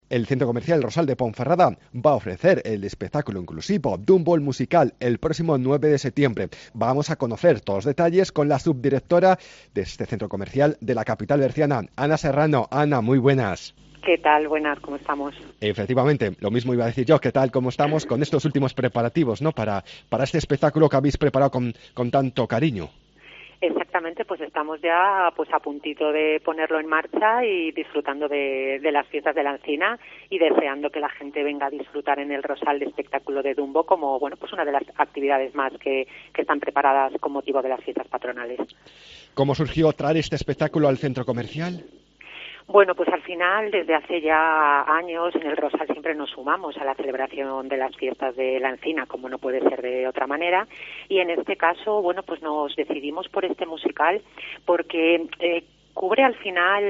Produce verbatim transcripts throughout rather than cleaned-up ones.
El Centro Comercial El Rosal de Ponferrada va a ofrecer el espectáculo inclusivo Dumbo el Musical el próximo nueve de septiembre. Vamos a conocer todos los detalles con la subdirectora de este centro comercial de la capital berciana, Ana Serrano. Ana, muy buenas. ¿Qué tal? Buenas, ¿cómo estamos? Efectivamente, lo mismo iba a decir yo. ¿Qué tal? ¿Cómo estamos con estos últimos preparativos, ¿no? Para, para este espectáculo que habéis preparado con, con tanto cariño. Exactamente, pues estamos ya pues a puntito de ponerlo en marcha y disfrutando de, de las fiestas de la Encina y deseando que la gente venga a disfrutar en el Rosal de espectáculo de Dumbo como bueno pues una de las actividades más que, que están preparadas con motivo de las fiestas patronales. ¿Cómo surgió traer este espectáculo al centro comercial? Bueno, pues al final, desde hace ya años, en el Rosal siempre nos sumamos a la celebración de las fiestas de la Encina, como no puede ser de otra manera, y en este caso, bueno, pues nos decidimos por este musical porque eh, cubre al final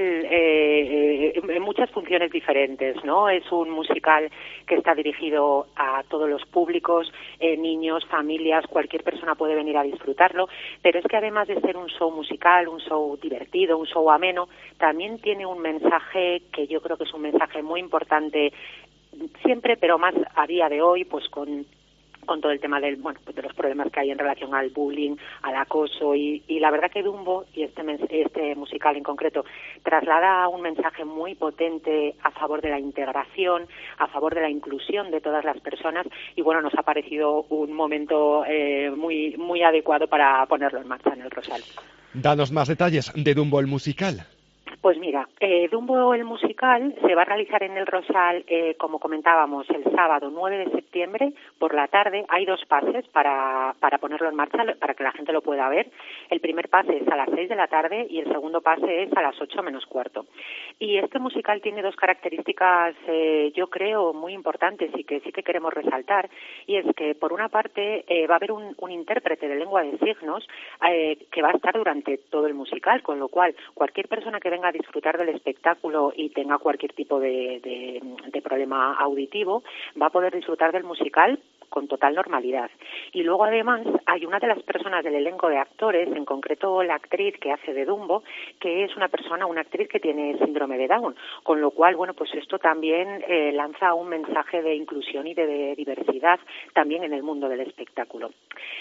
eh, eh, muchas funciones diferentes, ¿no? Es un musical que está dirigido a todos los públicos, eh, niños, familias, cualquier persona puede venir a disfrutarlo, pero es que además de ser un show musical, un show divertido, un show ameno, también tiene un mensaje que yo creo que es un mensaje muy importante siempre, pero más a día de hoy, pues con con todo el tema del bueno pues de los problemas que hay en relación al bullying, al acoso y, y la verdad que Dumbo y este este musical en concreto traslada un mensaje muy potente a favor de la integración, a favor de la inclusión de todas las personas y bueno nos ha parecido un momento eh, muy muy adecuado para ponerlo en marcha en el Rosal. Danos más detalles de Dumbo el musical. Pues mira, eh, Dumbo el musical se va a realizar en el Rosal, eh, como comentábamos, el sábado nueve de septiembre por la tarde. Hay dos pases para, para ponerlo en marcha, para que la gente lo pueda ver. El primer pase es a las seis de la tarde y el segundo pase es a las ocho menos cuarto. Y este musical tiene dos características, eh, yo creo, muy importantes y que sí que queremos resaltar. Y es que, por una parte, eh, va a haber un, un intérprete de lengua de signos eh, que va a estar durante todo el musical, con lo cual cualquier persona que venga a disfrutar del espectáculo y tenga cualquier tipo de, de, de problema auditivo, va a poder disfrutar del musical con total normalidad. Y luego además hay una de las personas del elenco de actores, en concreto la actriz que hace de Dumbo, que es una persona, una actriz que tiene síndrome de Down, con lo cual, bueno, pues esto también eh, lanza un mensaje de inclusión y de, de diversidad también en el mundo del espectáculo.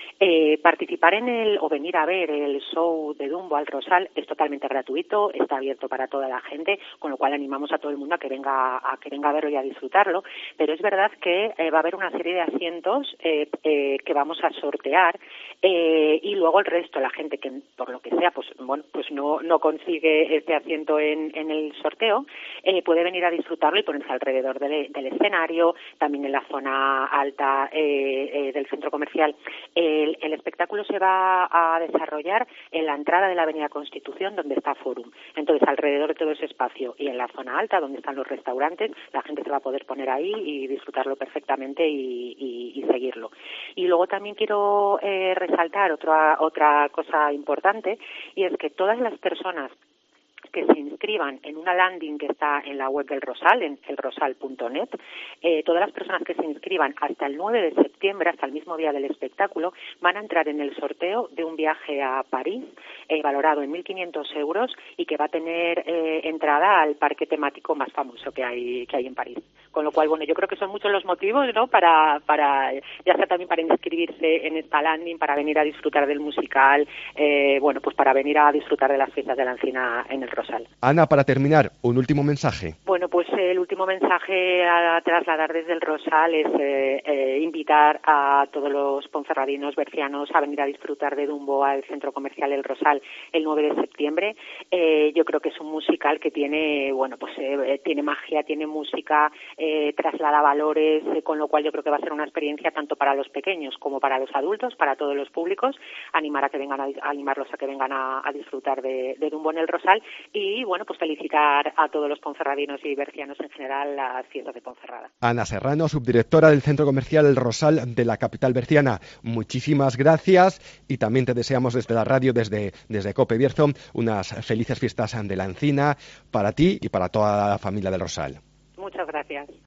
Eh, participar en el o venir a ver el show de Dumbo al Rosal es totalmente gratuito, está abierto para toda la gente, con lo cual animamos a todo el mundo a que venga a que venga a verlo y a disfrutarlo, pero es verdad que eh, va a haber una serie de asientos eh, eh, que vamos a sortear eh, y luego el resto, la gente que por lo que sea pues bueno pues no no consigue este asiento en, en el sorteo, eh, puede venir a disfrutarlo y ponerse alrededor del, del escenario, también en la zona alta eh, eh, del centro comercial. El, el espectáculo se va a desarrollar en la entrada de la Avenida Constitución, donde está Forum. Entonces, alrededor de todo ese espacio y en la zona alta, donde están los restaurantes, la gente se va a poder poner ahí y disfrutarlo perfectamente y, y, y seguirlo. Y luego también quiero eh, resaltar otra otra cosa importante, y es que todas las personas que se inscriban en una landing que está en la web del Rosal, en el rosal punto net, eh, todas las personas que se inscriban hasta el nueve de septiembre, hasta el mismo día del espectáculo, van a entrar en el sorteo de un viaje a París, eh, valorado en mil quinientos euros y que va a tener eh, entrada al parque temático más famoso que hay que hay en París. Con lo cual, bueno, yo creo que son muchos los motivos, ¿no?, para, para ya sea también para inscribirse en esta landing, para venir a disfrutar del musical, eh, bueno, pues para venir a disfrutar de las fiestas de la Encina en el Rosal. Ana, para terminar, un último mensaje. Bueno, pues eh, el último mensaje a trasladar desde el Rosal es eh, eh, invitar a todos los ponferradinos, bercianos, a venir a disfrutar de Dumbo al centro comercial El Rosal el nueve de septiembre. Eh, yo creo que es un musical que tiene, bueno, pues eh, tiene magia, tiene música, eh, traslada valores, eh, con lo cual yo creo que va a ser una experiencia tanto para los pequeños como para los adultos, para todos los públicos. Animar a que vengan a, a animarlos a que vengan a, a disfrutar de, de Dumbo en el Rosal. Y, bueno, pues felicitar a todos los ponferradinos y bercianos en general las fiestas de Ponferrada. Ana Serrano, subdirectora del Centro Comercial El Rosal de la capital berciana, muchísimas gracias y también te deseamos desde la radio, desde, desde COPE Bierzo, unas felices fiestas de la Encina para ti y para toda la familia del Rosal. Muchas gracias.